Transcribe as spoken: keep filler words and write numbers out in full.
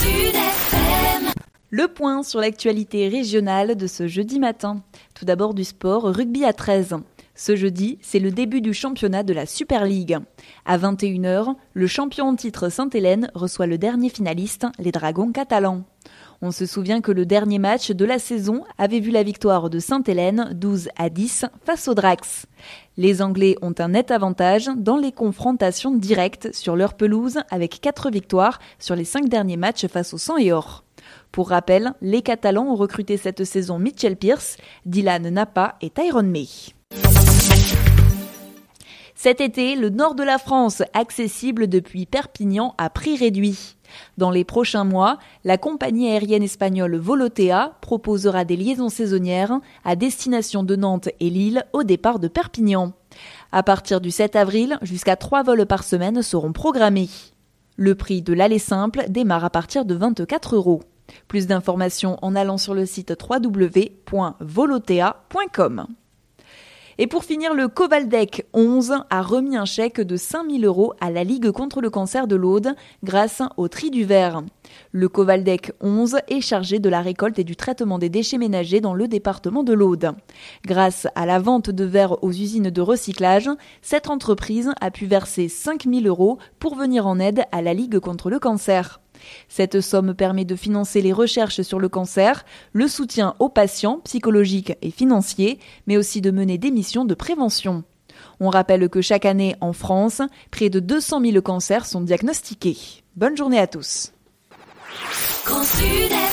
Le point sur l'actualité régionale de ce jeudi matin. Tout d'abord du sport, rugby à treize. Ce jeudi, c'est le début du championnat de la Super League. À vingt et une heures, le champion en titre Sainte-Hélène reçoit le dernier finaliste, les Dragons catalans. On se souvient que le dernier match de la saison avait vu la victoire de Sainte-Hélène douze à dix face aux Drax. Les Anglais ont un net avantage dans les confrontations directes sur leur pelouse avec quatre victoires sur les cinq derniers matchs face au Sang et Or. Pour rappel, les Catalans ont recruté cette saison Mitchell Pearce, Dylan Napa et Tyrone May. Cet été, le nord de la France, accessible depuis Perpignan à prix réduit. Dans les prochains mois, la compagnie aérienne espagnole Volotea proposera des liaisons saisonnières à destination de Nantes et Lille au départ de Perpignan. À partir du sept avril, jusqu'à trois vols par semaine seront programmés. Le prix de l'aller simple démarre à partir de vingt-quatre euros. Plus d'informations en allant sur le site w w w point volotea point com. Et pour finir, le Covaldec onze a remis un chèque de cinq mille euros à la Ligue contre le cancer de l'Aude grâce au tri du verre. Le Covaldec onze est chargé de la récolte et du traitement des déchets ménagers dans le département de l'Aude. Grâce à la vente de verre aux usines de recyclage, cette entreprise a pu verser cinq mille euros pour venir en aide à la Ligue contre le cancer. Cette somme permet de financer les recherches sur le cancer, le soutien aux patients psychologiques et financiers, mais aussi de mener des missions de prévention. On rappelle que chaque année en France, près de deux cent mille cancers sont diagnostiqués. Bonne journée à tous.